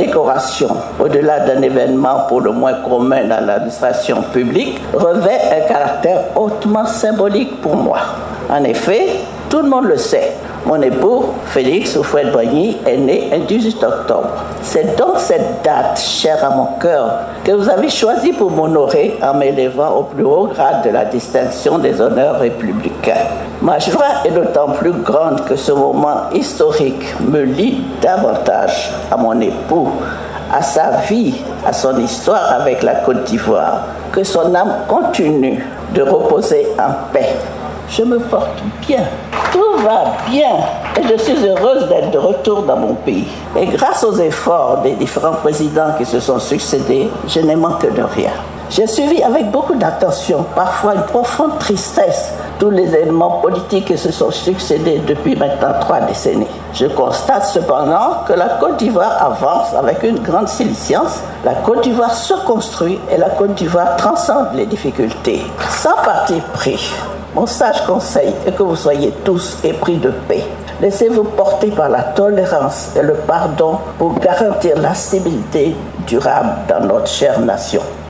décoration, au-delà d'un événement pour le moins commun dans l'administration publique, revêt un caractère hautement symbolique pour moi. En effet, tout le monde le sait, mon époux, Félix Houphouët-Boigny, est né le 18 octobre. C'est donc cette date, chère à mon cœur, que vous avez choisie pour m'honorer en m'élevant au plus haut grade de la distinction des honneurs républicains. Ma joie est d'autant plus grande que ce moment historique me lie davantage à mon époux, à sa vie, à son histoire avec la Côte d'Ivoire, que son âme continue de reposer en paix. Je me porte bien, tout va bien et je suis heureuse d'être de retour dans mon pays. Et grâce aux efforts des différents présidents qui se sont succédés, je n'ai manqué de rien. J'ai suivi avec beaucoup d'attention, parfois une profonde tristesse, tous les éléments politiques qui se sont succédés depuis maintenant 3 décennies. Je constate cependant que la Côte d'Ivoire avance avec une grande silence. La Côte d'Ivoire se construit et la Côte d'Ivoire transcende les difficultés. Sans parti pris, mon sage conseil est que vous soyez tous épris de paix. Laissez-vous porter par la tolérance et le pardon pour garantir la stabilité durable dans notre chère nation.